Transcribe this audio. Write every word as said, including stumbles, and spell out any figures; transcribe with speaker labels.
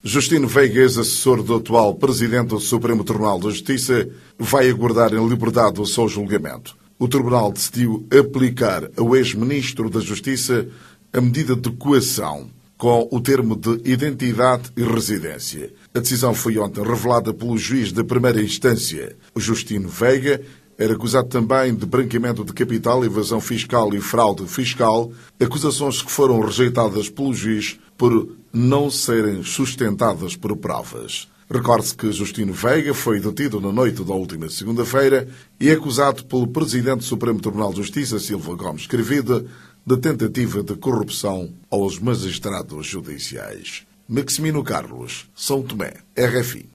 Speaker 1: Justino Veiga, ex-assessor do atual Presidente do Supremo Tribunal da Justiça, vai aguardar em liberdade o seu julgamento. O Tribunal decidiu aplicar ao ex-ministro da Justiça a medida de coação, com o termo de identidade e residência. A decisão foi ontem revelada pelo juiz da primeira instância. O Justino Veiga era acusado também de branqueamento de capital, evasão fiscal e fraude fiscal, acusações que foram rejeitadas pelo juiz por não serem sustentadas por provas. Recorde-se que Justino Veiga foi detido na noite da última segunda-feira e é acusado pelo Presidente do Supremo Tribunal de Justiça, Silva Gomes Cravida, de tentativa de corrupção aos magistrados judiciais. Maximino Carlos, São Tomé, R F I.